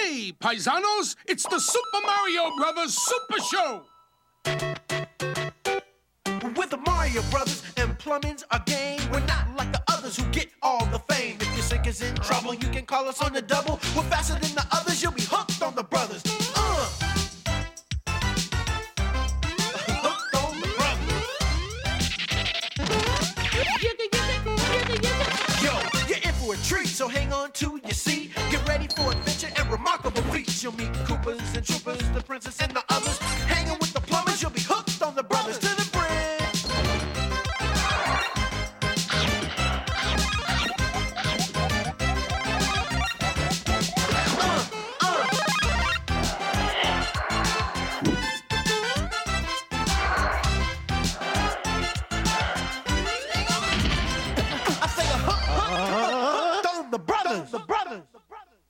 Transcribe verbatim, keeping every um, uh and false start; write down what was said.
Hey, paisanos, it's the Super Mario Brothers Super Show! With the Mario Brothers and plumbing's a game. We're not like the others who get all the fame. If your sink is in trouble, you can call us on the double. We're faster than the others, you'll be hooked on the brothers. Uh. Hooked on the brothers. Yo, you're in for a treat, so hang on to your seat. Get ready for adventure and remarkable feats. You'll meet Koopas and Troopers, the princess and the others.